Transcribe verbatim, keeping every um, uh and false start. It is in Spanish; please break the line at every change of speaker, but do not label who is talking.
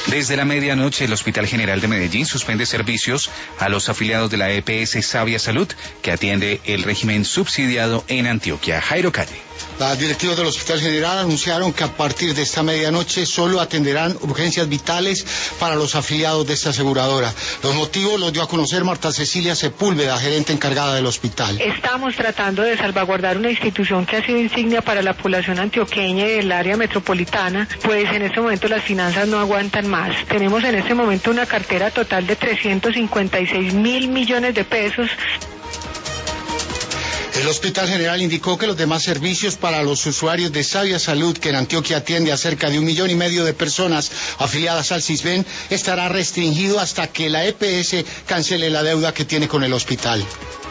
Desde la medianoche, el Hospital General de Medellín suspende servicios a los afiliados de la E P S Sabia Salud, que atiende el régimen subsidiado en Antioquia. Jairo Calle.
Las directivas del Hospital General anunciaron que a partir de esta medianoche solo atenderán urgencias vitales para los afiliados de esta aseguradora. Los motivos los dio a conocer Marta Cecilia Sepúlveda, gerente encargada del hospital.
Estamos tratando de salvaguardar una institución que ha sido insignia para la población antioqueña y del área metropolitana, pues en este momento las finanzas no aguantan más. Tenemos en este momento una cartera total de trescientos cincuenta y seis mil millones de pesos.
El Hospital General indicó que los demás servicios para los usuarios de Sabia Salud, que en Antioquia atiende a cerca de un millón y medio de personas afiliadas al CISBEN, estará restringido hasta que la E P S cancele la deuda que tiene con el hospital.